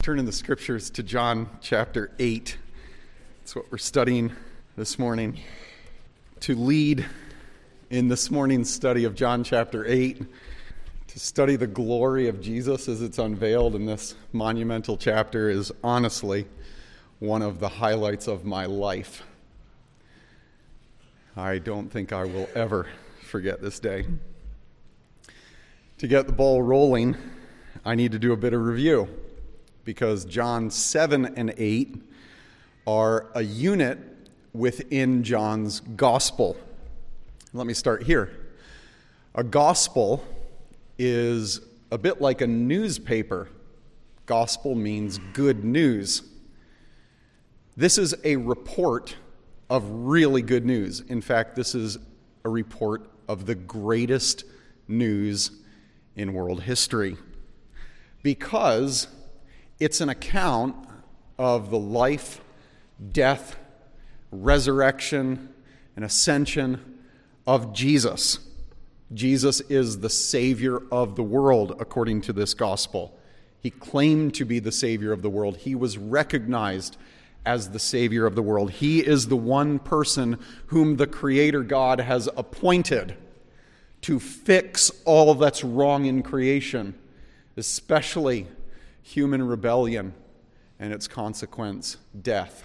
Turn in the scriptures to John chapter 8. That's what we're studying this morning. To lead in this morning's study of John chapter 8, to study the glory of Jesus as it's unveiled in this monumental chapter is honestly one of the highlights of my life. I don't think I will ever forget this day. To get the ball rolling, I need to do a bit of review, because John 7 and 8 are a unit within John's gospel. Let me start here. A gospel is a bit like a newspaper. Gospel means good news. This is a report of really good news. In fact, this is a report of the greatest news in world history, because it's an account of the life, death, resurrection, and ascension of Jesus. Jesus is the Savior of the world, according to this gospel. He claimed to be the Savior of the world. He was recognized as the Savior of the world. He is the one person whom the Creator God has appointed to fix all that's wrong in creation, especially human rebellion and its consequence, death.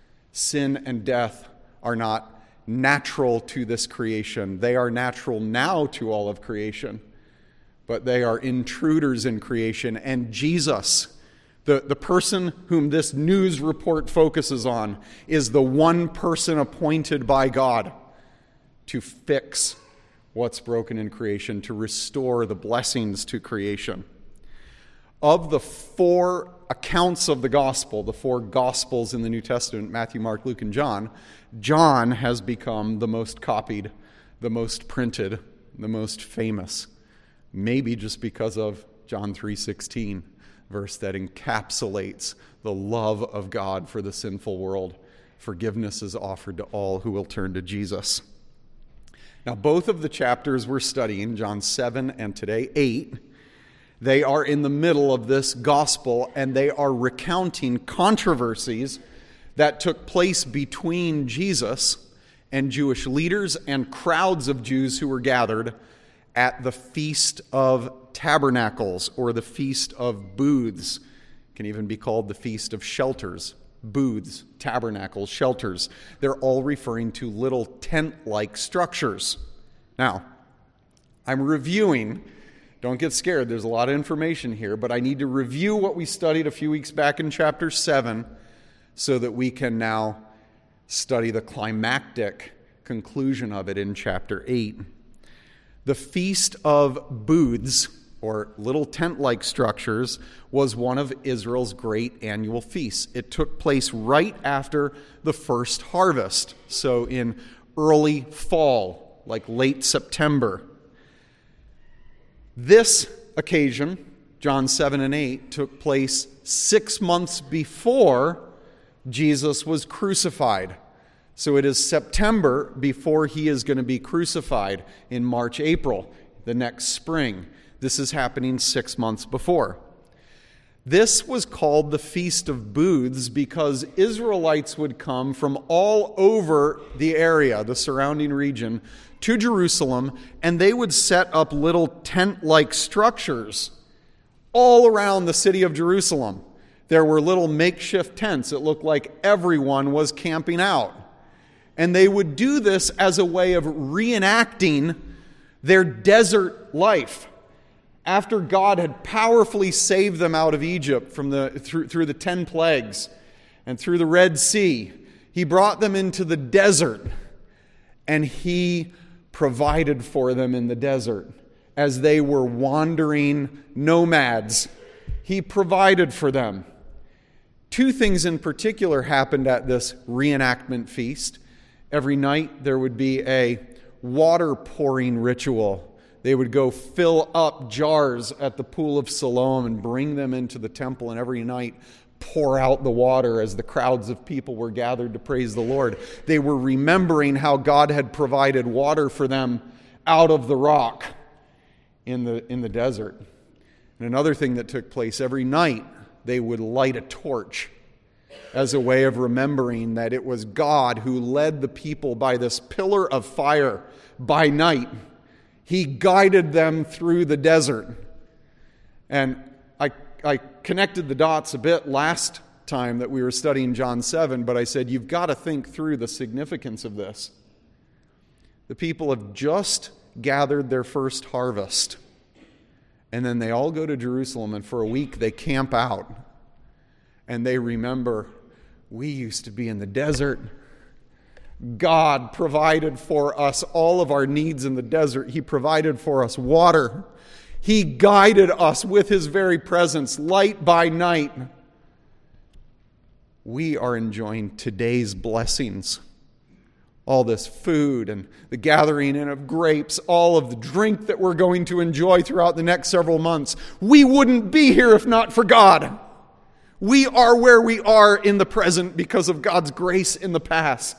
Sin and death are not natural to this creation. They are natural now to all of creation, but they are intruders in creation. And Jesus, the person whom this news report focuses on, is the one person appointed by God to fix what's broken in creation, to restore the blessings to creation. Of the four accounts of the gospel, the four gospels in the New Testament, Matthew, Mark, Luke, and John, John has become the most copied, the most printed, the most famous. Maybe just because of John 3:16, verse that encapsulates the love of God for the sinful world. Forgiveness is offered to all who will turn to Jesus. Now, both of the chapters we're studying, John 7 and today 8, they are in the middle of this gospel, and they are recounting controversies that took place between Jesus and Jewish leaders and crowds of Jews who were gathered at the Feast of Tabernacles, or the Feast of Booths. It can even be called the Feast of Shelters. Booths, tabernacles, shelters. They're all referring to little tent-like structures. Now, I'm reviewing. Don't get scared. There's a lot of information here, but I need to review what we studied a few weeks back in chapter 7 so that we can now study the climactic conclusion of it in chapter 8. The Feast of Booths, or little tent-like structures, was one of Israel's great annual feasts. It took place right after the first harvest, so in early fall, like late September. This occasion, John 7 and 8, took place 6 months before Jesus was crucified. So it is September before he is going to be crucified in March, April, the next spring. This is happening 6 months before. This was called the Feast of Booths because Israelites would come from all over the area, the surrounding region, to Jerusalem, and they would set up little tent-like structures all around the city of Jerusalem. There were little makeshift tents. It looked like everyone was camping out. And they would do this as a way of reenacting their desert life. After God had powerfully saved them out of Egypt from through the 10 plagues and through the Red Sea, he brought them into the desert, and he provided for them in the desert as they were wandering nomads. He provided for them. Two things in particular happened at this reenactment feast. Every night there would be a water pouring ritual. They would go fill up jars at the pool of Siloam and bring them into the temple, and every night pour out the water as the crowds of people were gathered to praise the Lord. They were remembering how God had provided water for them out of the rock in the desert. And another thing that took place every night, they would light a torch as a way of remembering that it was God who led the people by this pillar of fire by night. He guided them through the desert. And I connected the dots a bit last time that we were studying John 7, but I said, you've got to think through the significance of this. The people have just gathered their first harvest, and then they all go to Jerusalem, and for a week they camp out, and they remember, we used to be in the desert. God provided for us all of our needs in the desert. He provided for us water. He guided us with His very presence, light by night. We are enjoying today's blessings. All this food and the gathering in of grapes, all of the drink that we're going to enjoy throughout the next several months. We wouldn't be here if not for God. We are where we are in the present because of God's grace in the past.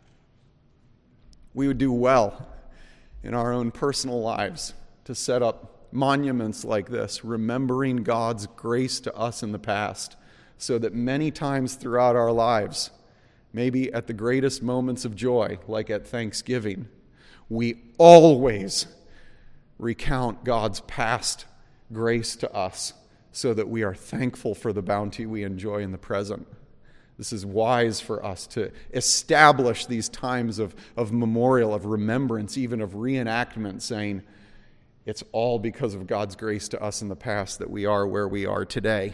We would do well in our own personal lives to set up monuments like this, remembering God's grace to us in the past, so that many times throughout our lives, maybe at the greatest moments of joy, like at Thanksgiving, we always recount God's past grace to us so that we are thankful for the bounty we enjoy in the present. This is wise for us to establish these times of memorial, of remembrance, even of reenactment, saying it's all because of God's grace to us in the past that we are where we are today.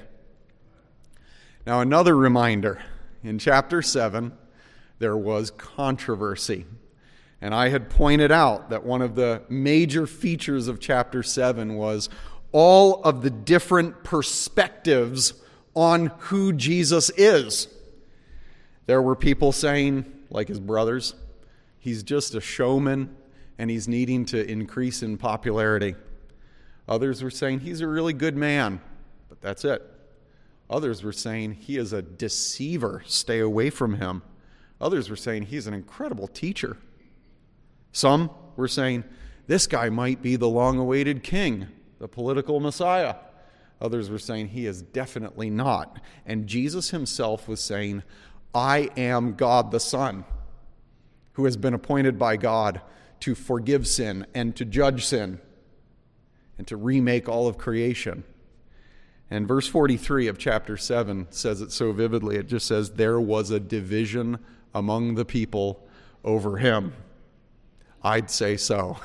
Now, another reminder. In chapter 7, there was controversy. And I had pointed out that one of the major features of chapter 7 was all of the different perspectives on who Jesus is. There were people saying, like his brothers, he's just a showman and he's needing to increase in popularity. Others were saying he's a really good man, but that's it. Others were saying he is a deceiver, stay away from him. Others were saying he's an incredible teacher. Some were saying this guy might be the long-awaited king, the political Messiah. Others were saying he is definitely not. And Jesus himself was saying, I am God the Son, who has been appointed by God to forgive sin and to judge sin and to remake all of creation. And verse 43 of chapter 7 says it so vividly. It just says, there was a division among the people over him. I'd say so.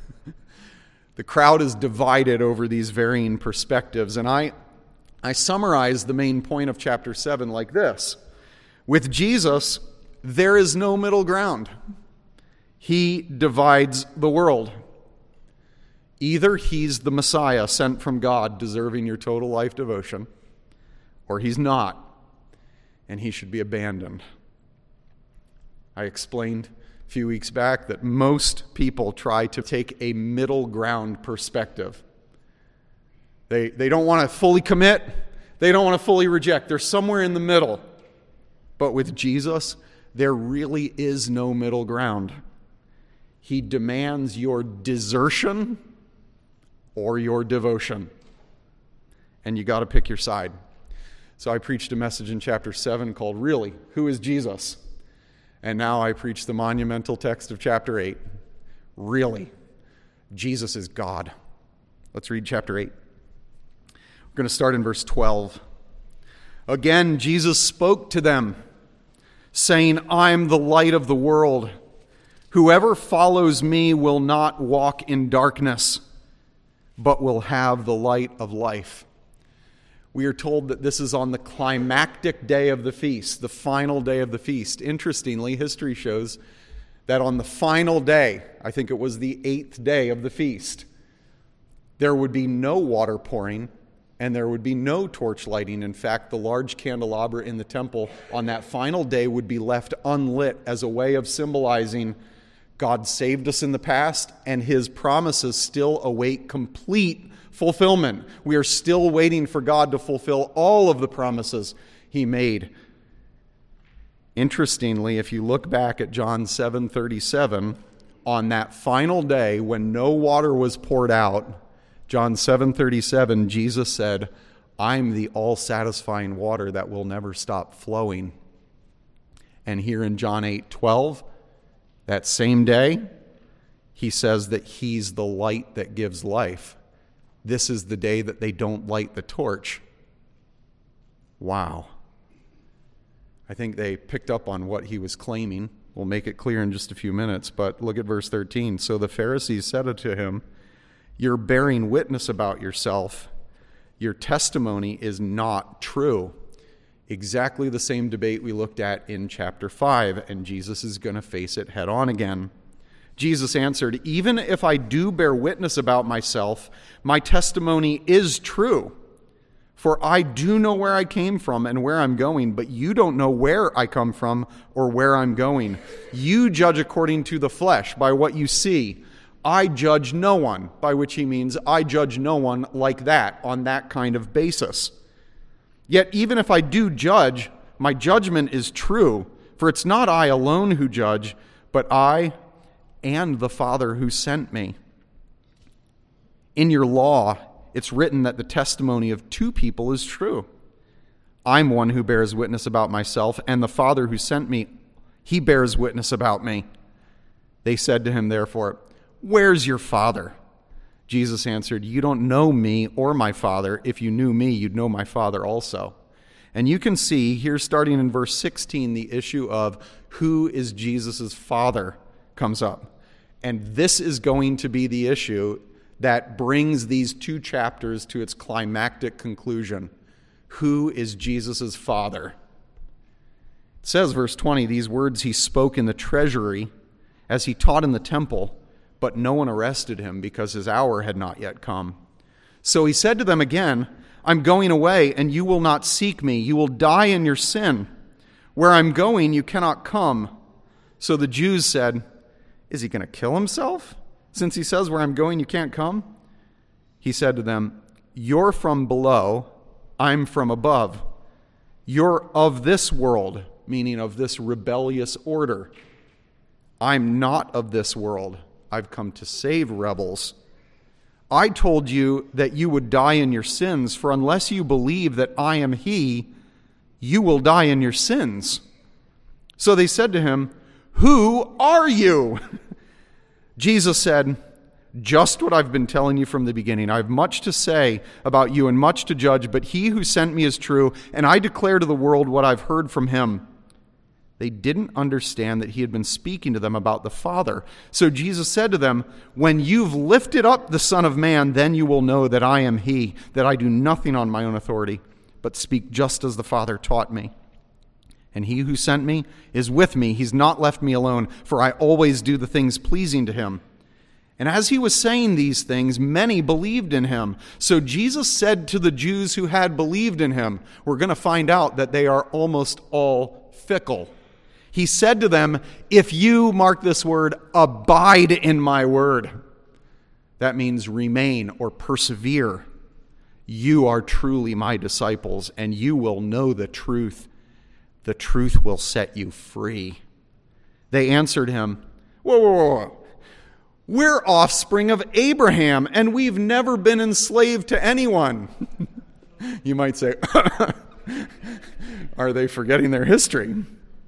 The crowd is divided over these varying perspectives. And I summarize the main point of chapter 7 like this. With Jesus, there is no middle ground. He divides the world. Either he's the Messiah sent from God, deserving your total life devotion, or he's not, and he should be abandoned. I explained a few weeks back that most people try to take a middle ground perspective. They don't want to fully commit. They don't want to fully reject. They're somewhere in the middle. But with Jesus, there really is no middle ground. He demands your desertion or your devotion. And you got to pick your side. So I preached a message in chapter 7 called, Really, Who is Jesus? And now I preach the monumental text of chapter 8. Really, Jesus is God. Let's read chapter 8. We're going to start in verse 12. Again, Jesus spoke to them, saying, I'm the light of the world. Whoever follows me will not walk in darkness, but will have the light of life. We are told that this is on the climactic day of the feast, the final day of the feast. Interestingly, history shows that on the final day, I think it was the 8th day of the feast, there would be no water pouring and there would be no torch lighting. In fact, the large candelabra in the temple on that final day would be left unlit as a way of symbolizing God saved us in the past, and his promises still await complete fulfillment. We are still waiting for God to fulfill all of the promises he made. Interestingly, if you look back at John 7:37, on that final day when no water was poured out, John 7:37, Jesus said, I'm the all-satisfying water that will never stop flowing. And here in John 8:12, that same day, he says that he's the light that gives life. This is the day that they don't light the torch. Wow. I think they picked up on what he was claiming. We'll make it clear in just a few minutes, but look at verse 13. So the Pharisees said unto him, "You're bearing witness about yourself. Your testimony is not true." Exactly the same debate we looked at in chapter 5, and Jesus is going to face it head on again. Jesus answered, "Even if I do bear witness about myself, my testimony is true. For I do know where I came from and where I'm going, but you don't know where I come from or where I'm going. You judge according to the flesh, by what you see. I judge no one," by which he means I judge no one like that, on that kind of basis. "Yet even if I do judge, my judgment is true, for it's not I alone who judge, but I and the Father who sent me. In your law, it's written that the testimony of two people is true. I'm one who bears witness about myself, and the Father who sent me, he bears witness about me." They said to him, therefore, "Where's your Father?" Jesus answered, "You don't know me or my Father. If you knew me, you'd know my Father also." And you can see here, starting in verse 16, the issue of who is Jesus' Father comes up. And this is going to be the issue that brings these two chapters to its climactic conclusion. Who is Jesus' Father? It says, verse 20, "These words he spoke in the treasury as he taught in the temple, but no one arrested him because his hour had not yet come. So he said to them again, 'I'm going away, and you will not seek me. You will die in your sin. Where I'm going, you cannot come.' So the Jews said, 'Is he going to kill himself? Since he says, where I'm going, you can't come?' He said to them, 'You're from below, I'm from above. You're of this world,'" meaning of this rebellious order. "I'm not of this world. I've come to save rebels. I told you that you would die in your sins, for unless you believe that I am he, you will die in your sins." So they said to him, "Who are you?" Jesus said, "Just what I've been telling you from the beginning. I have much to say about you and much to judge, but he who sent me is true, and I declare to the world what I've heard from him." They didn't understand that he had been speaking to them about the Father. So Jesus said to them, "When you've lifted up the Son of Man, then you will know that I am he, that I do nothing on my own authority, but speak just as the Father taught me. And he who sent me is with me. He's not left me alone, for I always do the things pleasing to him." And as he was saying these things, many believed in him. So Jesus said to the Jews who had believed in him, we're going to find out that they are almost all fickle. He said to them, "If you," mark this word, "abide in my word," that means remain or persevere, "you are truly my disciples, and you will know the truth. The truth will set you free." They answered him, Whoa. "We're offspring of Abraham, and we've never been enslaved to anyone." You might say, are they forgetting their history?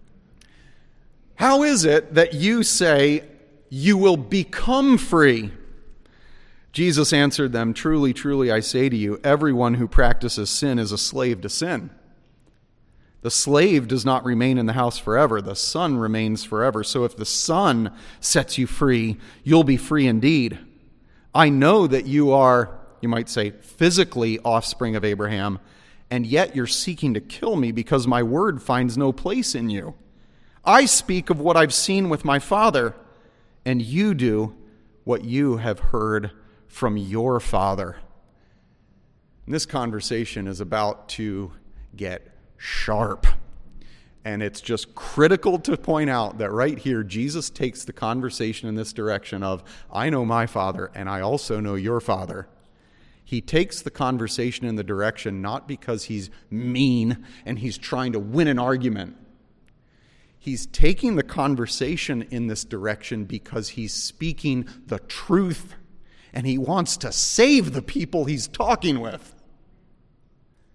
"How is it that you say you will become free?" Jesus answered them, "Truly, truly, I say to you, everyone who practices sin is a slave to sin. The slave does not remain in the house forever. The Son remains forever. So if the Son sets you free, you'll be free indeed. I know that you are," you might say, "physically offspring of Abraham, and yet you're seeking to kill me because my word finds no place in you. I speak of what I've seen with my Father, and you do what you have heard from your father." And this conversation is about to get sharp. And it's just critical to point out that right here, Jesus takes the conversation in this direction of, I know my Father, and I also know your Father. He takes the conversation in the direction not because he's mean and he's trying to win an argument. He's taking the conversation in this direction because he's speaking the truth, and he wants to save the people he's talking with.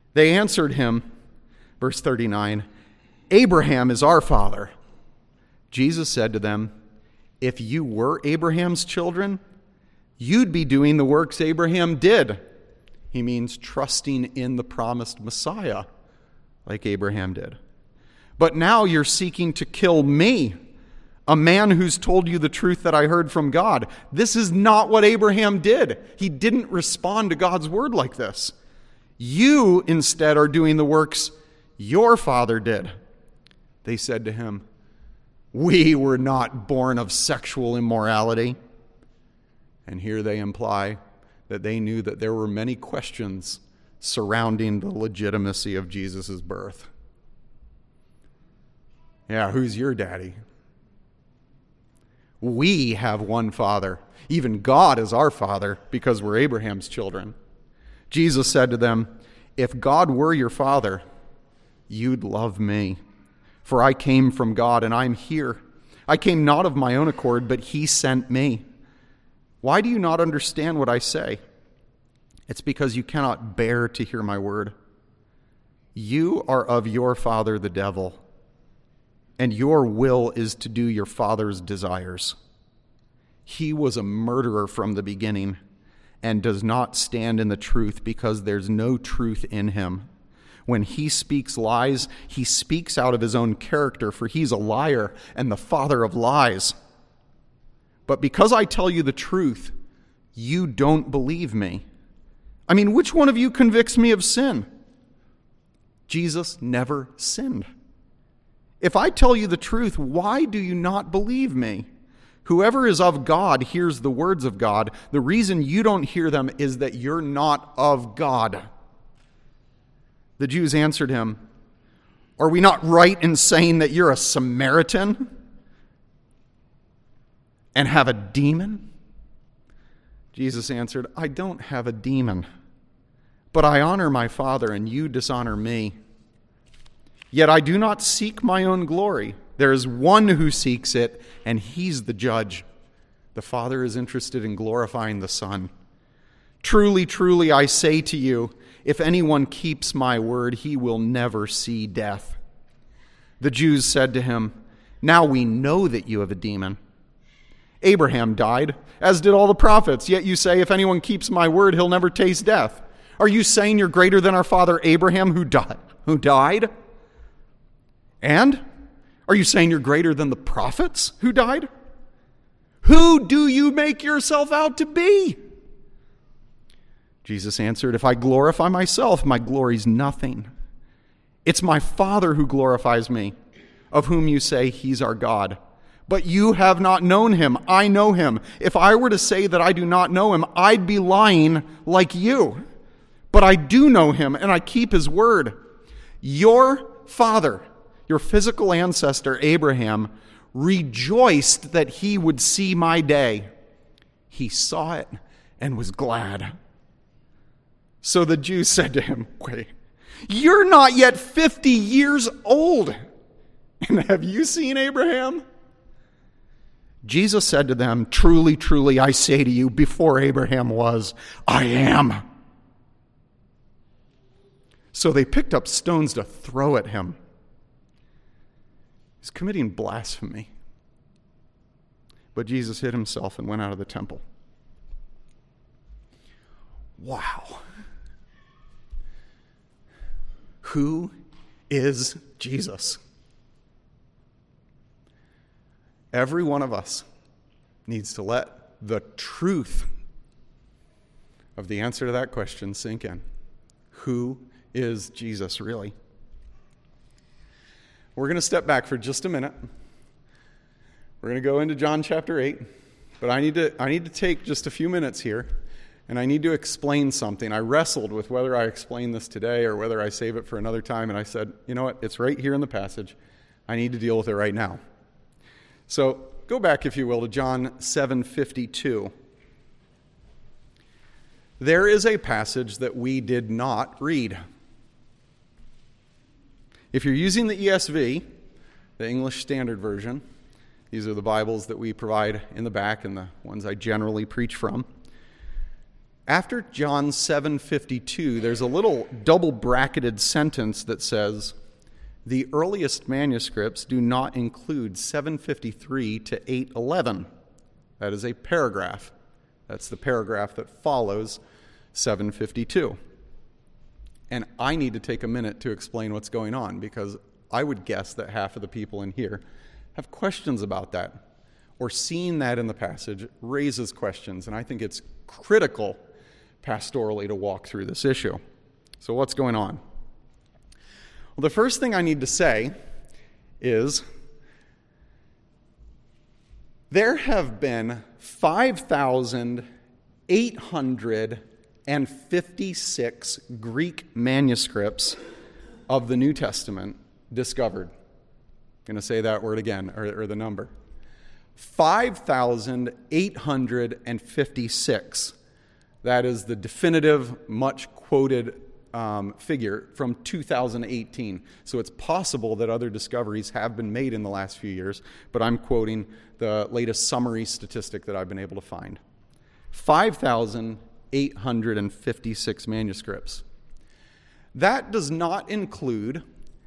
They answered him, verse 39, Abraham is our father. Jesus said to them, if you were Abraham's children, you'd be doing the works Abraham did. He means trusting in the promised Messiah, like Abraham did. But now you're seeking to kill me, a man who's told you the truth that I heard from God. This is not what Abraham did. He didn't respond to God's word like this. You instead are doing the works your father did. They said to him, we were not born of sexual immorality. And here they imply that they knew that there were many questions surrounding the legitimacy of Jesus' birth. Yeah, who's your daddy? We have one father. Even God is our father because we're Abraham's children. Jesus said to them, if God were your father, you'd love me. For I came from God and I'm here. I came not of my own accord, but he sent me. Why do you not understand what I say? It's because you cannot bear to hear my word. You are of your father the devil, and your will is to do your father's desires. He was a murderer from the beginning and does not stand in the truth because there's no truth in him. When he speaks lies, he speaks out of his own character, for he's a liar and the father of lies. But because I tell you the truth, you don't believe me. I mean, which one of you convicts me of sin? Jesus never sinned. If I tell you the truth, why do you not believe me? Whoever is of God hears the words of God. The reason you don't hear them is that you're not of God. The Jews answered him, are we not right in saying that you're a Samaritan and have a demon? Jesus answered, I don't have a demon, but I honor my Father and you dishonor me. Yet I do not seek my own glory. There is one who seeks it, and he's the judge. The Father is interested in glorifying the Son. Truly, truly, I say to you, if anyone keeps my word, he will never see death. The Jews said to him, now we know that you have a demon. Abraham died, as did all the prophets, yet you say, if anyone keeps my word, he'll never taste death. Are you saying you're greater than our father Abraham who died? And are you saying you're greater than the prophets who died? Who do you make yourself out to be? Jesus answered, if I glorify myself, my glory's nothing. It's my Father who glorifies me, of whom you say he's our God. But you have not known him. I know him. If I were to say that I do not know him, I'd be lying like you. But I do know him, and I keep his word. Your father, your physical ancestor, Abraham, rejoiced that he would see my day. He saw it and was glad. So the Jews said to him, wait, you're not yet 50 years old, and have you seen Abraham? Jesus said to them, truly, truly, I say to you, before Abraham was, I am. So they picked up stones to throw at him. He's committing blasphemy. But Jesus hid himself and went out of the temple. Wow. Who is Jesus? Every one of us needs to let the truth of the answer to that question sink in. Who is Jesus really? We're going to step back for just a minute. We're going to go into John chapter 8, but I need to take just a few minutes here, and I need to explain something. I wrestled with whether I explain this today or whether I save it for another time, and I said, you know what, it's right here in the passage. I need to deal with it right now. So go back, if you will, to John 7:52. There is a passage that we did not read. If you're using the ESV, the English Standard Version, these are the Bibles that we provide in the back and the ones I generally preach from. After John 7:52, there's a little double bracketed sentence that says, the earliest manuscripts do not include 753 to 811. That is a paragraph. That's the paragraph that follows 752. And I need to take a minute to explain what's going on, because I would guess that half of the people in here have questions about that, or seeing that in the passage raises questions, and I think it's critical pastorally to walk through this issue. So what's going on? Well, the first thing I need to say is there have been 5,856 Greek manuscripts of the New Testament discovered. I'm going to say that word again, or the number. 5,856. That is the definitive, much quoted figure from 2018. So it's possible that other discoveries have been made in the last few years, but I'm quoting the latest summary statistic that I've been able to find. 5,856 manuscripts. That does not include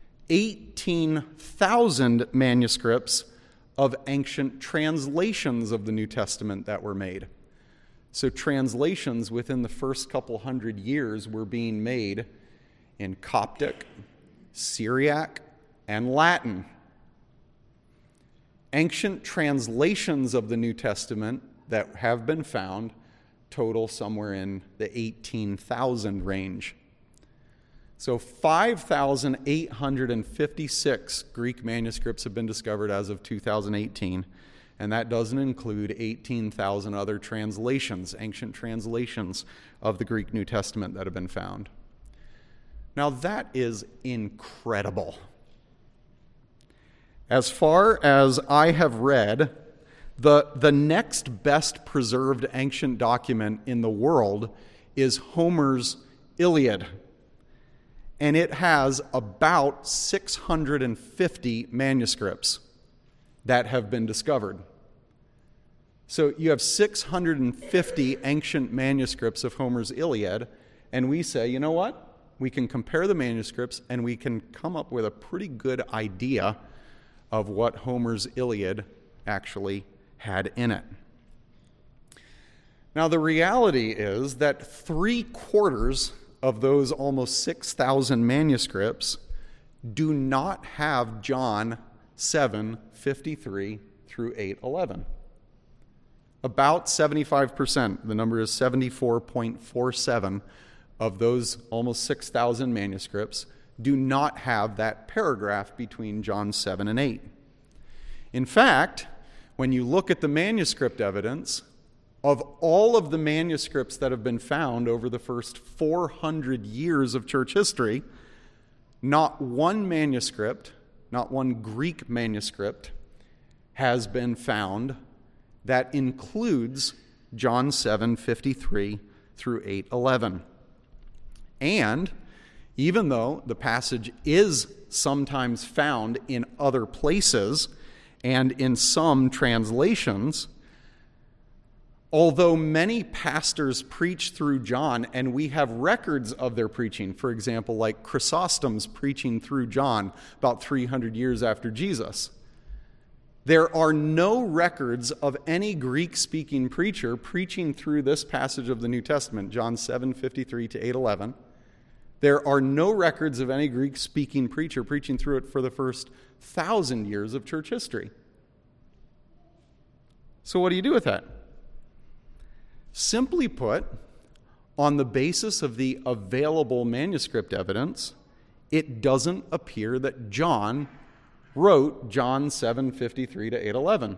18,000 manuscripts of ancient translations of the New Testament that were made. So translations within the first couple hundred years were being made in Coptic, Syriac, and Latin. Ancient translations of the New Testament that have been found total somewhere in the 18,000 range. So 5,856 Greek manuscripts have been discovered as of 2018, and that doesn't include 18,000 other translations, ancient translations of the Greek New Testament that have been found. Now that is incredible. As far as I have read, the next best preserved ancient document in the world is Homer's Iliad. And it has about 650 manuscripts that have been discovered. So you have 650 ancient manuscripts of Homer's Iliad, and we say, you know what? We can compare the manuscripts and we can come up with a pretty good idea of what Homer's Iliad actually had in it. Now the reality is that 3/4 of those almost 6,000 manuscripts do not have John 7:53 through 8:11. About 75%, the number is 74.47, of those almost 6,000 manuscripts do not have that paragraph between John 7 and 8. In fact, when you look at the manuscript evidence, of all of the manuscripts that have been found over the first 400 years of church history, not one manuscript, not one Greek manuscript, has been found that includes John 7:53 through 8:11. And even though the passage is sometimes found in other places and in some translations, although many pastors preach through John, and we have records of their preaching, for example, like Chrysostom's preaching through John about 300 years after Jesus, there are no records of any Greek-speaking preacher preaching through this passage of the New Testament, John 7:53 to 8:11. There are no records of any Greek-speaking preacher preaching through it for the first 1,000 years of church history. So what do you do with that? Simply put, on the basis of the available manuscript evidence, it doesn't appear that John wrote John 7:53 to 8:11.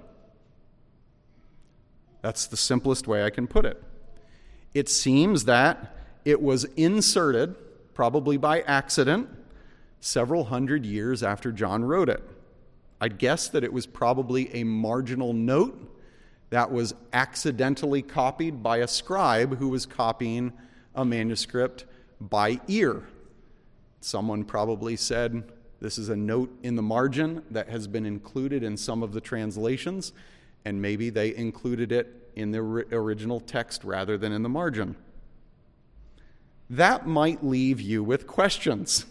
That's the simplest way I can put it. It seems that it was inserted, probably by accident, several hundred years after John wrote it. I'd guess that it was probably a marginal note that was accidentally copied by a scribe who was copying a manuscript by ear. Someone probably said, this is a note in the margin that has been included in some of the translations, and maybe they included it in the original text rather than in the margin. that might leave you with questions.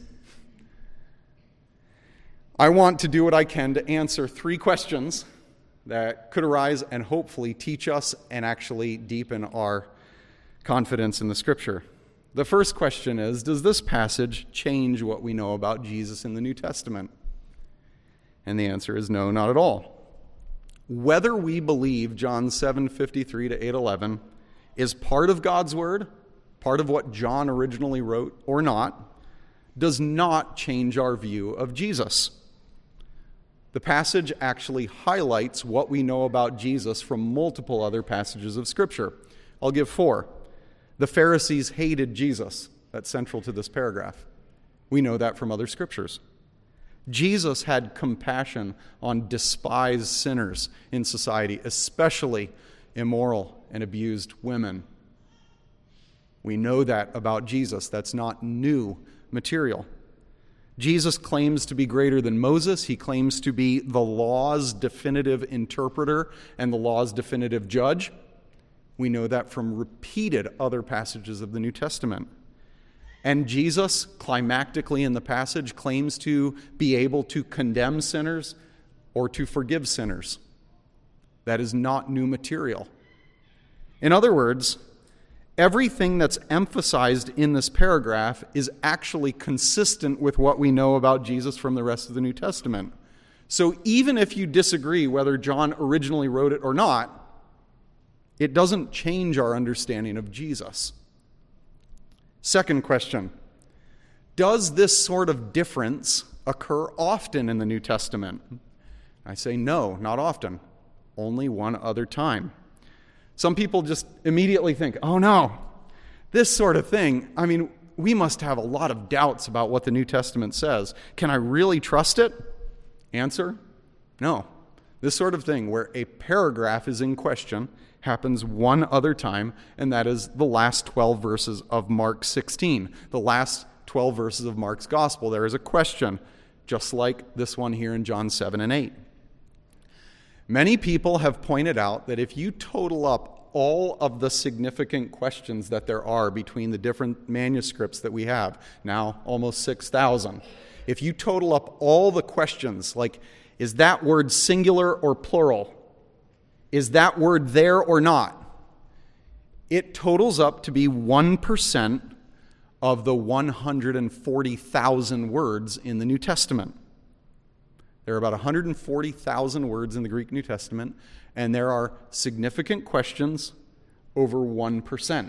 I want to do what I can to answer 3 questions that could arise and hopefully teach us and actually deepen our confidence in the Scripture. The first question is, does this passage change what we know about Jesus in the New Testament? And the answer is no, not at all. Whether we believe John 7:53 to 8:11 is part of God's Word, part of what John originally wrote or not, does not change our view of Jesus. The passage actually highlights what we know about Jesus from multiple other passages of Scripture. I'll give 4. The Pharisees hated Jesus. That's central to this paragraph. We know that from other scriptures. Jesus had compassion on despised sinners in society, especially immoral and abused women. We know that about Jesus. That's not new material. Jesus claims to be greater than Moses. He claims to be the law's definitive interpreter and the law's definitive judge. We know that from repeated other passages of the New Testament. And Jesus, climactically in the passage, claims to be able to condemn sinners or to forgive sinners. That is not new material. In other words, everything that's emphasized in this paragraph is actually consistent with what we know about Jesus from the rest of the New Testament. So even if you disagree whether John originally wrote it or not, it doesn't change our understanding of Jesus. Second question, does this sort of difference occur often in the New Testament? I say no, not often. Only one other time. Some people just immediately think, oh no, this sort of thing, we must have a lot of doubts about what the New Testament says. Can I really trust it? Answer, no. This sort of thing where a paragraph is in question happens one other time, and that is the last 12 verses of Mark 16. The last 12 verses of Mark's gospel. There is a question, just like this one here in John 7 and 8. Many people have pointed out that if you total up all of the significant questions that there are between the different manuscripts that we have, now almost 6,000, if you total up all the questions, like, is that word singular or plural? Is that word there or not? It totals up to be 1% of the 140,000 words in the New Testament. There are about 140,000 words in the Greek New Testament, and there are significant questions over 1%.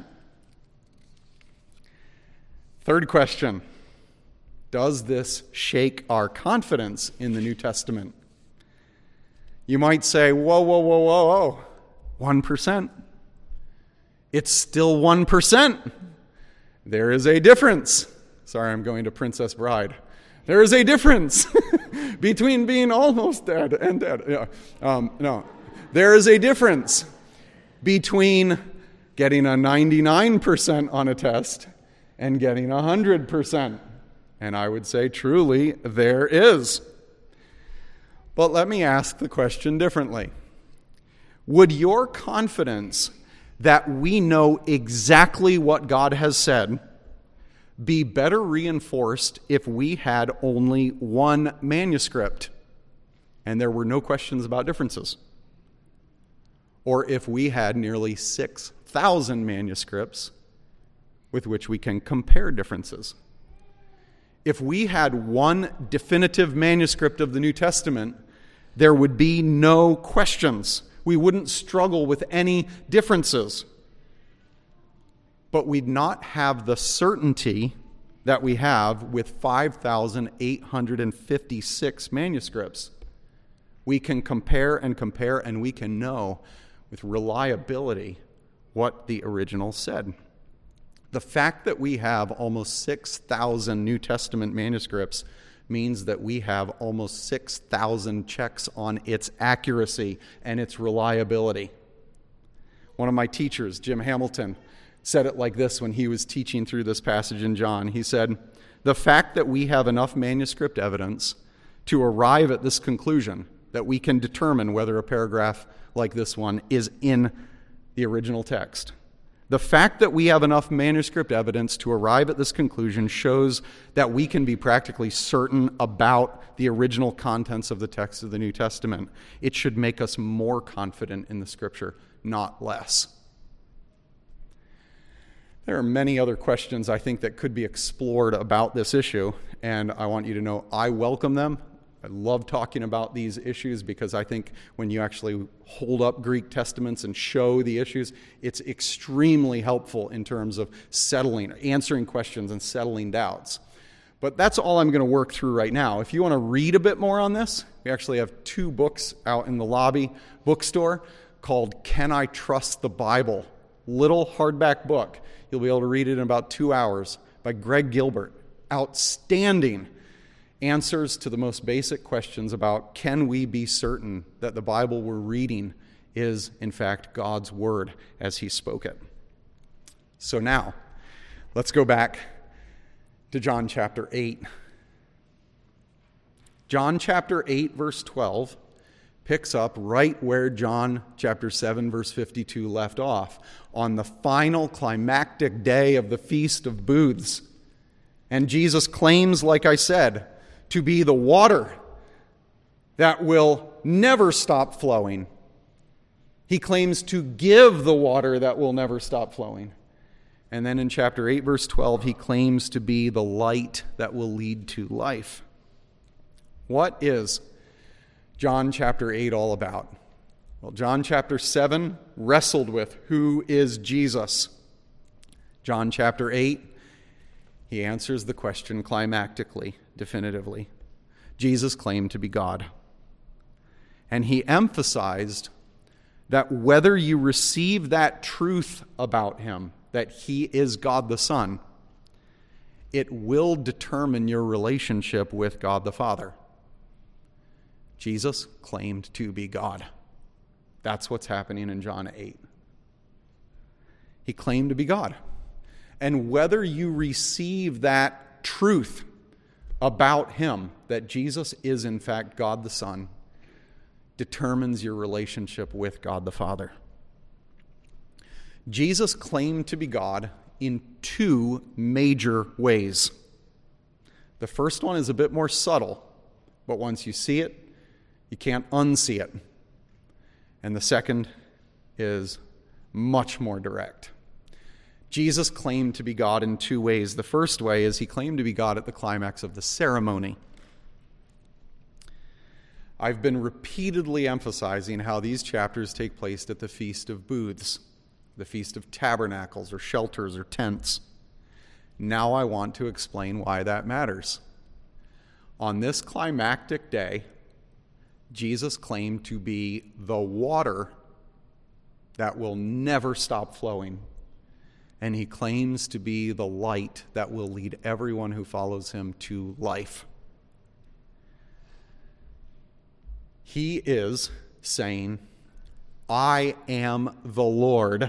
Third question, does this shake our confidence in the New Testament? You might say, whoa, 1%. It's still 1%. There is a difference. Sorry, I'm going to Princess Bride. There is a difference between being almost dead and dead. No. There is a difference between getting a 99% on a test and getting 100%. And I would say, truly, there is. But let me ask the question differently. Would your confidence that we know exactly what God has said be better reinforced if we had only one manuscript and there were no questions about differences? Or if we had nearly 6,000 manuscripts with which we can compare differences? If we had one definitive manuscript of the New Testament, there would be no questions. We wouldn't struggle with any differences. But we'd not have the certainty that we have with 5,856 manuscripts. We can compare, and we can know with reliability what the original said. The fact that we have almost 6,000 New Testament manuscripts means that we have almost 6,000 checks on its accuracy and its reliability. One of my teachers, Jim Hamilton, said it like this when he was teaching through this passage in John. He said, the fact that we have enough manuscript evidence to arrive at this conclusion that we can determine whether a paragraph like this one is in the original text The fact that we have enough manuscript evidence to arrive at this conclusion shows that we can be practically certain about the original contents of the text of the New Testament. It should make us more confident in the Scripture, not less. There are many other questions I think that could be explored about this issue, and I want you to know I welcome them. I love talking about these issues because I think when you actually hold up Greek testaments and show the issues, it's extremely helpful in terms of answering questions and settling doubts. But that's all I'm going to work through right now. If you want to read a bit more on this, we actually have 2 books out in the lobby bookstore called Can I Trust the Bible? Little hardback book. You'll be able to read it in about 2 hours by Greg Gilbert. Outstanding answers to the most basic questions about can we be certain that the Bible we're reading is, in fact, God's Word as He spoke it. So now, let's go back to John chapter 8. John chapter 8, verse 12, picks up right where John chapter 7, verse 52 left off, on the final climactic day of the Feast of Booths. And Jesus claims, like I said, to be the water that will never stop flowing. He claims to give the water that will never stop flowing. And then in chapter 8, verse 12, he claims to be the light that will lead to life. What is John chapter 8 all about? Well, John chapter 7 wrestled with who is Jesus. John chapter 8, he answers the question climactically, definitively. Jesus claimed to be God. And he emphasized that whether you receive that truth about him, that he is God the Son, it will determine your relationship with God the Father. Jesus claimed to be God. That's what's happening in John 8. He claimed to be God. And whether you receive that truth about him, that Jesus is in fact God the Son, determines your relationship with God the Father. Jesus claimed to be God in 2 major ways. The first one is a bit more subtle, but once you see it, you can't unsee it. And the second is much more direct. Jesus claimed to be God in 2 ways. The first way is he claimed to be God at the climax of the ceremony. I've been repeatedly emphasizing how these chapters take place at the Feast of Booths, the Feast of Tabernacles or shelters or tents. Now I want to explain why that matters. On this climactic day, Jesus claimed to be the water that will never stop flowing. And he claims to be the light that will lead everyone who follows him to life. He is saying, I am the Lord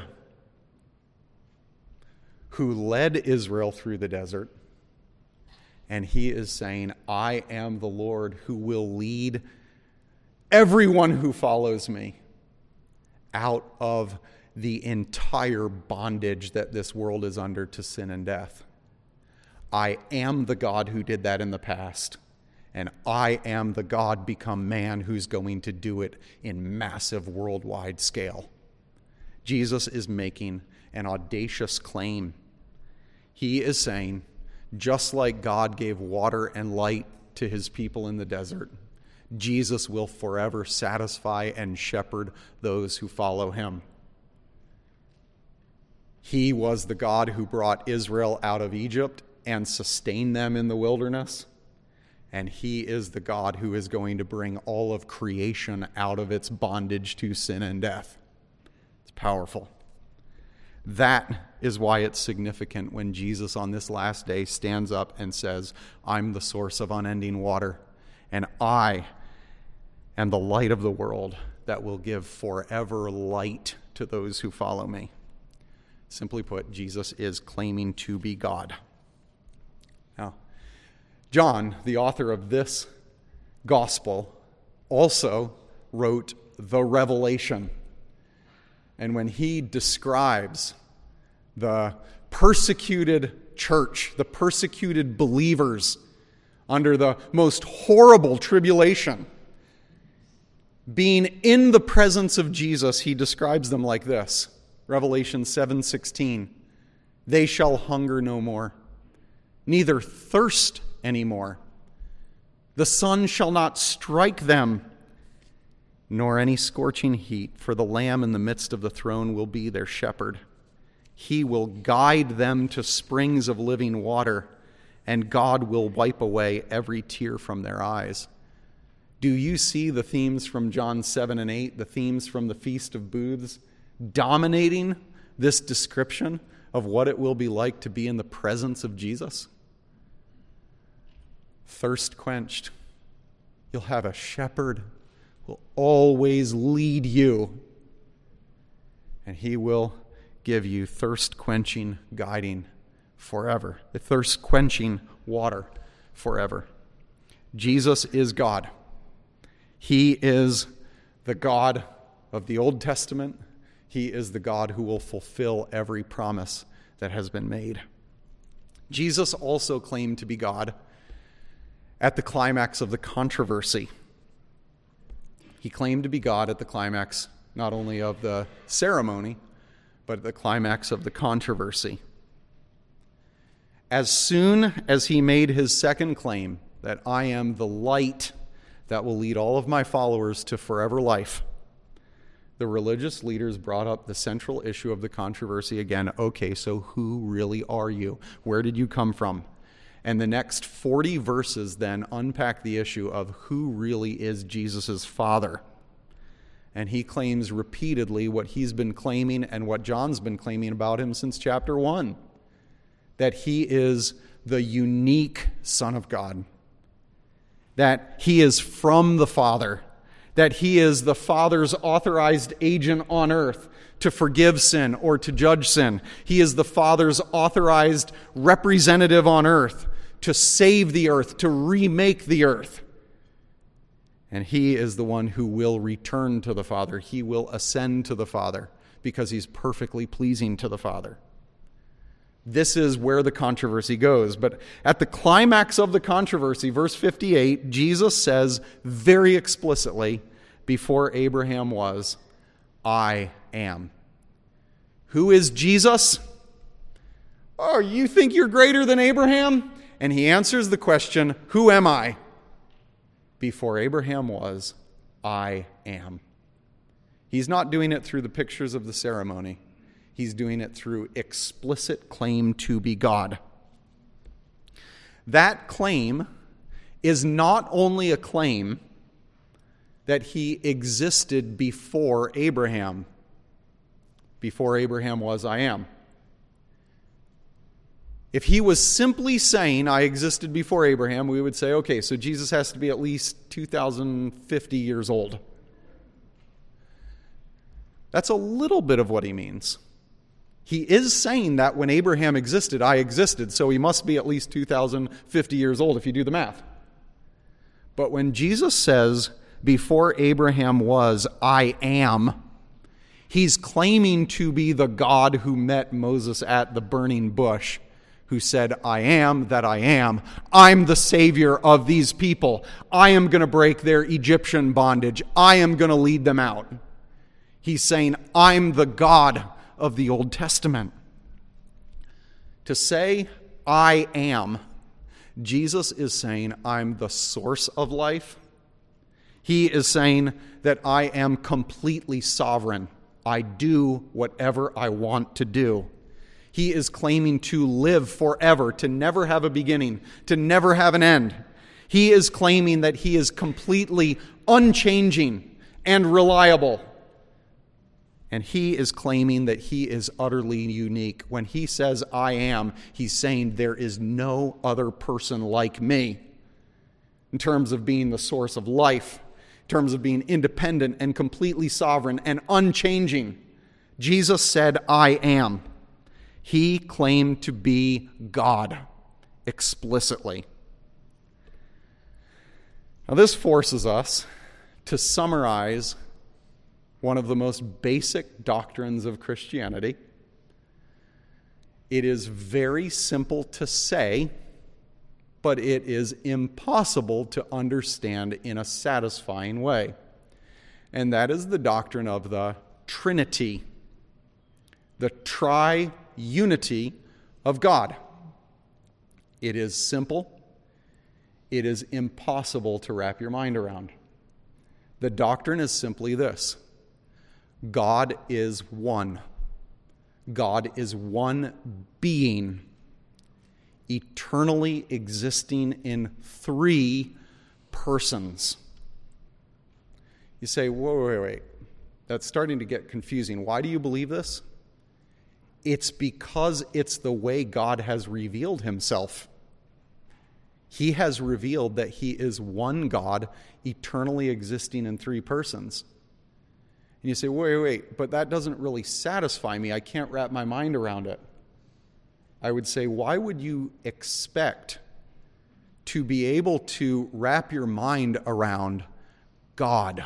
who led Israel through the desert. And he is saying, I am the Lord who will lead everyone who follows me out of the entire bondage that this world is under to sin and death. I am the God who did that in the past, and I am the God become man who's going to do it in massive worldwide scale. Jesus is making an audacious claim. He is saying, just like God gave water and light to his people in the desert, Jesus will forever satisfy and shepherd those who follow him. He was the God who brought Israel out of Egypt and sustained them in the wilderness. And he is the God who is going to bring all of creation out of its bondage to sin and death. It's powerful. That is why it's significant when Jesus on this last day stands up and says, I'm the source of unending water, and I am the light of the world that will give forever light to those who follow me. Simply put, Jesus is claiming to be God. Now, John, the author of this gospel, also wrote the Revelation. And when he describes the persecuted church, the persecuted believers under the most horrible tribulation, being in the presence of Jesus, he describes them like this. Revelation 7:16, they shall hunger no more, neither thirst anymore. The sun shall not strike them, nor any scorching heat, for the Lamb in the midst of the throne will be their shepherd. He will guide them to springs of living water, and God will wipe away every tear from their eyes. Do you see the themes from John 7 and 8, the themes from the Feast of Booths, dominating this description of what it will be like to be in the presence of Jesus? Thirst quenched. You'll have a shepherd who will always lead you, and he will give you thirst-quenching guiding forever, the thirst-quenching water forever. Jesus is God. He is the God of the Old Testament. He is the God who will fulfill every promise that has been made. Jesus also claimed to be God at the climax of the controversy. He claimed to be God at the climax not only of the ceremony, but at the climax of the controversy. As soon as he made his second claim, that I am the light that will lead all of my followers to forever life, the religious leaders brought up the central issue of the controversy again. Okay, so who really are you? Where did you come from? And the next 40 verses then unpack the issue of who really is Jesus' Father. And he claims repeatedly what he's been claiming and what John's been claiming about him since chapter 1, that he is the unique Son of God, that he is from the Father, that he is the Father's authorized agent on earth to forgive sin or to judge sin. He is the Father's authorized representative on earth to save the earth, to remake the earth. And he is the one who will return to the Father. He will ascend to the Father because he's perfectly pleasing to the Father. This is where the controversy goes. But at the climax of the controversy, verse 58, Jesus says very explicitly, before Abraham was, I am. Who is Jesus? Oh, you think you're greater than Abraham? And he answers the question, who am I? Before Abraham was, I am. He's not doing it through the pictures of the ceremony. He's doing it through explicit claim to be God. That claim is not only a claim that he existed before Abraham. Before Abraham was, I am. If he was simply saying, I existed before Abraham, we would say, okay, so Jesus has to be at least 2,050 years old. That's a little bit of what he means. He is saying that when Abraham existed, I existed, so he must be at least 2,050 years old if you do the math. But when Jesus says, before Abraham was, I am, he's claiming to be the God who met Moses at the burning bush, who said, I am that I am. I'm the Savior of these people. I am going to break their Egyptian bondage. I am going to lead them out. He's saying, I'm the God of the Old Testament. To say, I am, Jesus is saying, I'm the source of life. He is saying that I am completely sovereign. I do whatever I want to do. He is claiming to live forever, to never have a beginning, to never have an end. He is claiming that he is completely unchanging and reliable. And he is claiming that he is utterly unique. When he says, I am, he's saying there is no other person like me in terms of being the source of life, in terms of being independent and completely sovereign and unchanging. Jesus said, I am. He claimed to be God explicitly. Now, this forces us to summarize one of the most basic doctrines of Christianity, It is very simple to say, but it is impossible to understand in a satisfying way. And that is the doctrine of the Trinity, the tri-unity of God. It is simple. It is impossible to wrap your mind around. The doctrine is simply this: God is one. God is one being, eternally existing in three persons. You say, wait. That's starting to get confusing. Why do you believe this? It's because it's the way God has revealed himself. He has revealed that he is one God, eternally existing in three persons. And you say, wait, but that doesn't really satisfy me. I can't wrap my mind around it. I would say, why would you expect to be able to wrap your mind around God?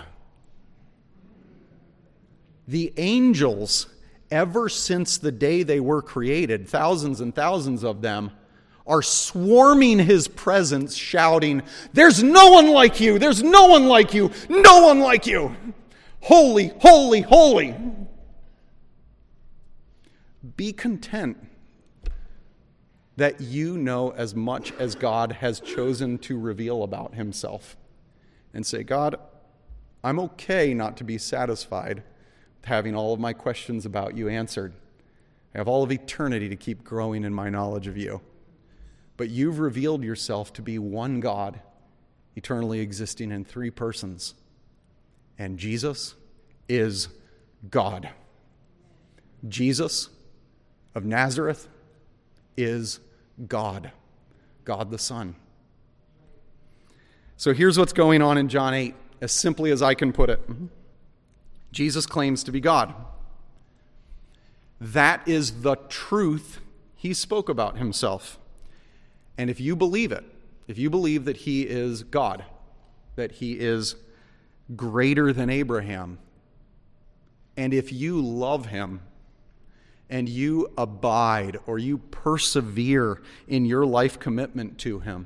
The angels, ever since the day they were created, thousands and thousands of them, are swarming his presence, shouting, "There's no one like you! There's no one like you! No one like you! Holy, holy, holy!" Be content that you know as much as God has chosen to reveal about himself. And say, God, I'm okay not to be satisfied with having all of my questions about you answered. I have all of eternity to keep growing in my knowledge of you. But you've revealed yourself to be one God, eternally existing in three persons. And Jesus is God. Jesus of Nazareth is God, God the Son. So here's what's going on in John 8, as simply as I can put it. Jesus claims to be God. That is the truth he spoke about himself. And if you believe it, if you believe that he is God, that he is greater than Abraham, and if you love him, and you abide or you persevere in your life commitment to him,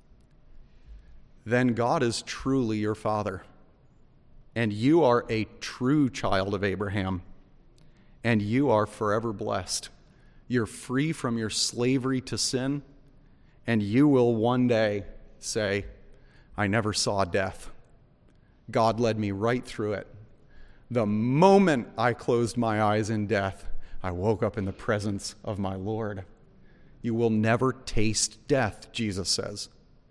then God is truly your Father. And you are a true child of Abraham. And you are forever blessed. You're free from your slavery to sin. And you will one day say, I never saw death. God led me right through it. The moment I closed my eyes in death, I woke up in the presence of my Lord. You will never taste death, Jesus says.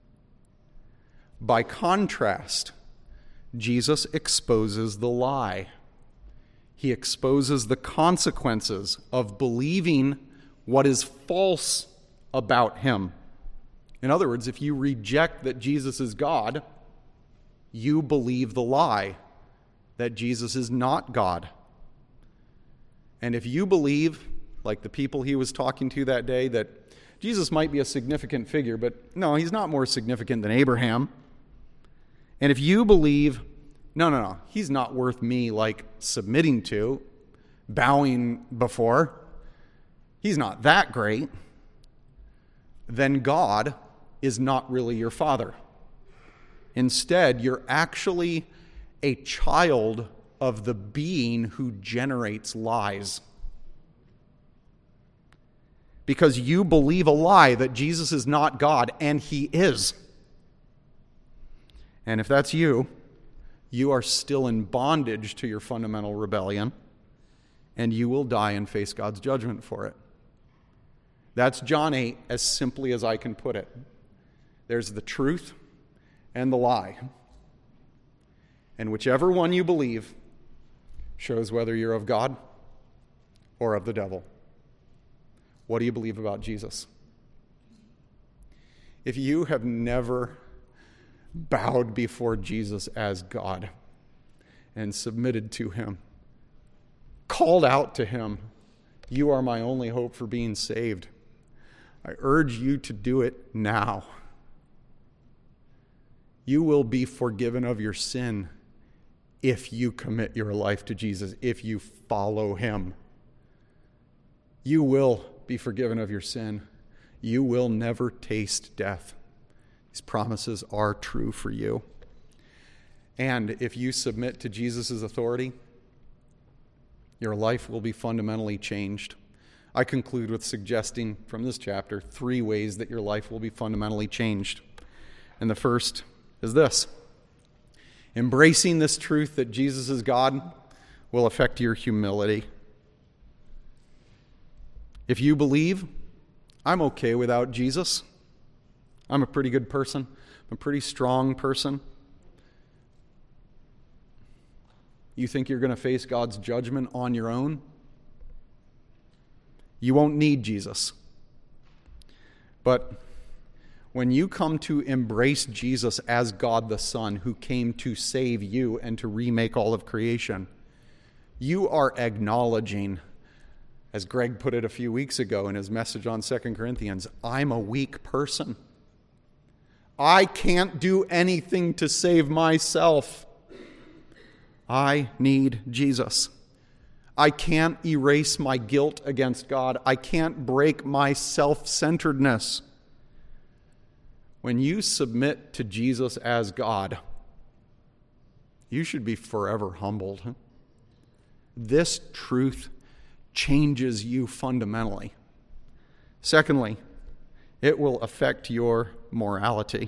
By contrast, Jesus exposes the lie. He exposes the consequences of believing what is false about him. In other words, if you reject that Jesus is God, you believe the lie that Jesus is not God. And if you believe, like the people he was talking to that day, that Jesus might be a significant figure, but no, he's not more significant than Abraham. And if you believe, no, he's not worth me like submitting to, bowing before, he's not that great, then God is not really your Father. Instead, you're actually a child of the being who generates lies. Because you believe a lie that Jesus is not God, and he is. And if that's you, you are still in bondage to your fundamental rebellion, and you will die and face God's judgment for it. That's John 8, as simply as I can put it. There's the truth and the lie. And whichever one you believe shows whether you're of God or of the devil. What do you believe about Jesus? If you have never bowed before Jesus as God and submitted to him, called out to him, "You are my only hope for being saved," I urge you to do it now. You will be forgiven of your sin if you commit your life to Jesus, if you follow him. You will be forgiven of your sin. You will never taste death. These promises are true for you. And if you submit to Jesus' authority, your life will be fundamentally changed. I conclude with suggesting from this chapter 3 ways that your life will be fundamentally changed. And the first is this: embracing this truth that Jesus is God will affect your humility. If you believe, I'm okay without Jesus, I'm a pretty good person, I'm a pretty strong person, you think you're going to face God's judgment on your own? You won't need Jesus. But when you come to embrace Jesus as God the Son, who came to save you and to remake all of creation, you are acknowledging, as Greg put it a few weeks ago in his message on 2 Corinthians, I'm a weak person. I can't do anything to save myself. I need Jesus. I can't erase my guilt against God. I can't break my self-centeredness. When you submit to Jesus as God, you should be forever humbled. This truth changes you fundamentally. Secondly, it will affect your morality.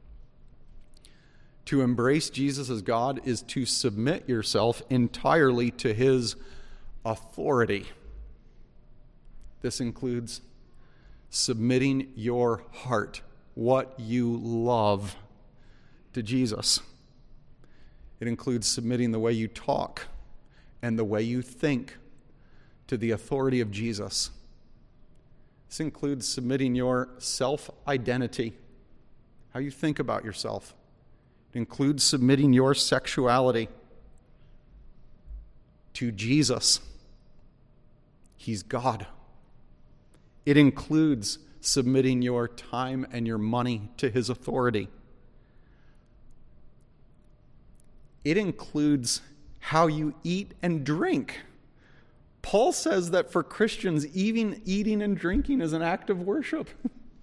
To embrace Jesus as God is to submit yourself entirely to his authority. This includes submitting your heart, what you love, to Jesus. It includes submitting the way you talk and the way you think to the authority of Jesus. This includes submitting your self-identity, how you think about yourself. It includes submitting your sexuality to Jesus. He's God. It includes submitting your time and your money to his authority. It includes how you eat and drink. Paul says that for Christians, even eating and drinking is an act of worship.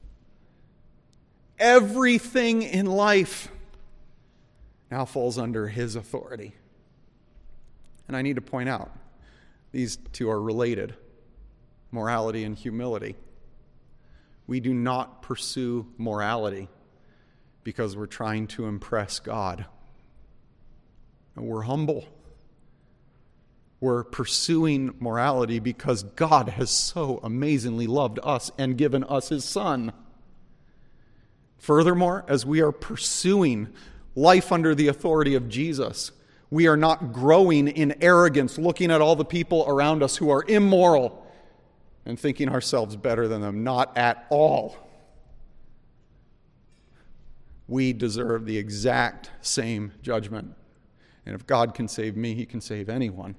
Everything in life now falls under his authority. And I need to point out, these two are related, morality and humility. We do not pursue morality because we're trying to impress God. And we're humble. We're pursuing morality because God has so amazingly loved us and given us his Son. Furthermore, as we are pursuing life under the authority of Jesus, we are not growing in arrogance, looking at all the people around us who are immoral and thinking ourselves better than them. Not at all. We deserve the exact same judgment. And if God can save me, he can save anyone.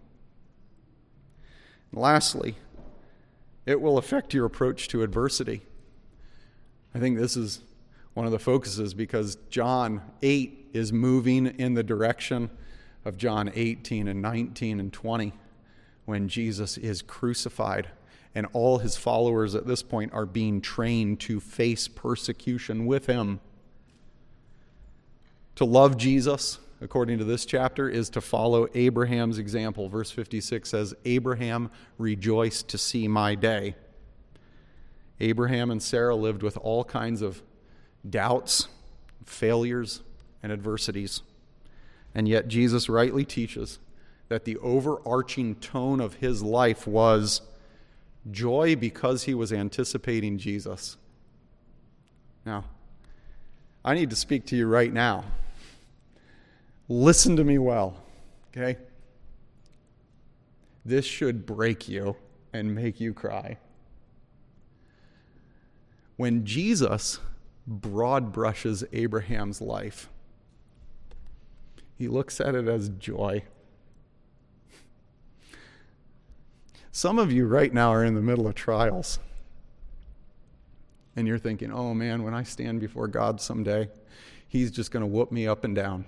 And lastly, it will affect your approach to adversity. I think this is one of the focuses because John 8 is moving in the direction of John 18 and 19 and 20 when Jesus is crucified and all his followers at this point are being trained to face persecution with him. To love Jesus, according to this chapter, is to follow Abraham's example. Verse 56 says, Abraham rejoiced to see my day. Abraham and Sarah lived with all kinds of doubts, failures, and adversities. And yet Jesus rightly teaches that the overarching tone of his life was joy because he was anticipating Jesus. Now, I need to speak to you right now. Listen to me well, okay? This should break you and make you cry. When Jesus broad brushes Abraham's life, he looks at it as joy. Some of you right now are in the middle of trials. And you're thinking, oh man, when I stand before God someday, he's just going to whoop me up and down.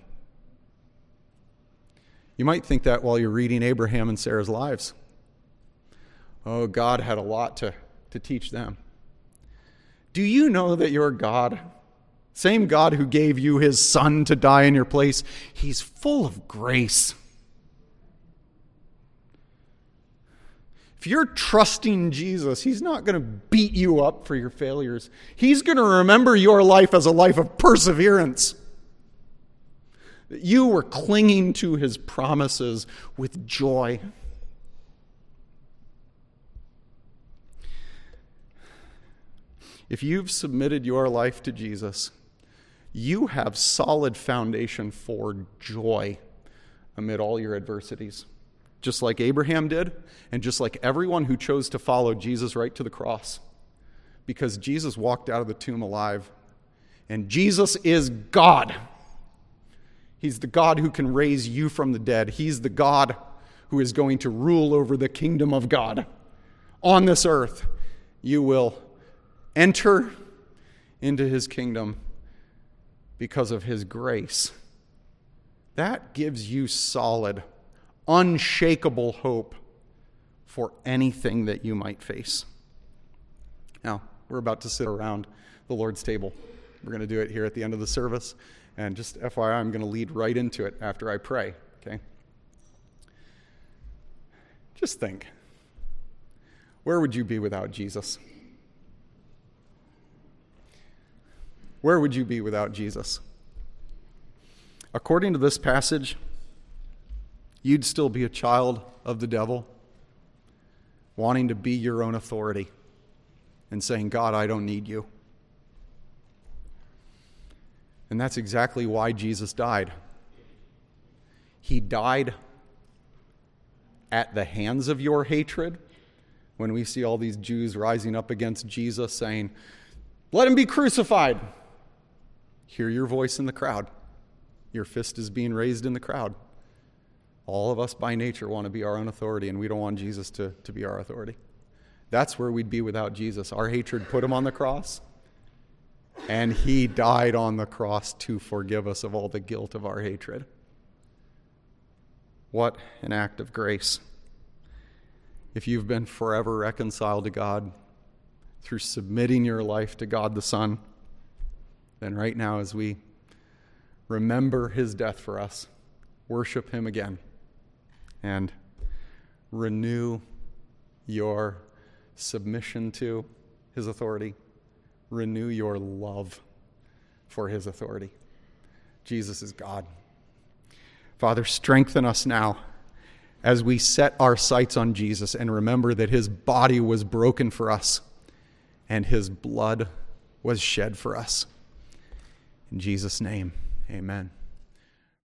You might think that while you're reading Abraham and Sarah's lives. Oh, God had a lot to to teach them. Do you know that your God, same God who gave you his Son to die in your place, he's full of grace? If you're trusting Jesus, he's not going to beat you up for your failures. He's going to remember your life as a life of perseverance. That you were clinging to his promises with joy. If you've submitted your life to Jesus, you have solid foundation for joy amid all your adversities. Just like Abraham did, and just like everyone who chose to follow Jesus right to the cross. Because Jesus walked out of the tomb alive. And Jesus is God. He's the God who can raise you from the dead. He's the God who is going to rule over the kingdom of God on this earth. You will enter into his kingdom because of his grace. That gives you solid, unshakable hope for anything that you might face. Now, we're about to sit around the Lord's table. We're going to do it here at the end of the service. And just FYI, I'm going to lead right into it after I pray, okay? Just think. Where would you be without Jesus? Where would you be without Jesus? According to this passage, you'd still be a child of the devil, wanting to be your own authority and saying, God, I don't need you. And that's exactly why Jesus died. He died at the hands of your hatred. When we see all these Jews rising up against Jesus saying, let him be crucified. Hear your voice in the crowd. Your fist is being raised in the crowd. All of us by nature want to be our own authority, and we don't want Jesus to be our authority. That's where we'd be without Jesus. Our hatred put him on the cross, and he died on the cross to forgive us of all the guilt of our hatred. What an act of grace. If you've been forever reconciled to God through submitting your life to God the Son, then right now as we remember his death for us, worship him again, and renew your submission to his authority. Renew your love for his authority. Jesus is God. Father, strengthen us now as we set our sights on Jesus and remember that his body was broken for us and his blood was shed for us. In Jesus' name, amen.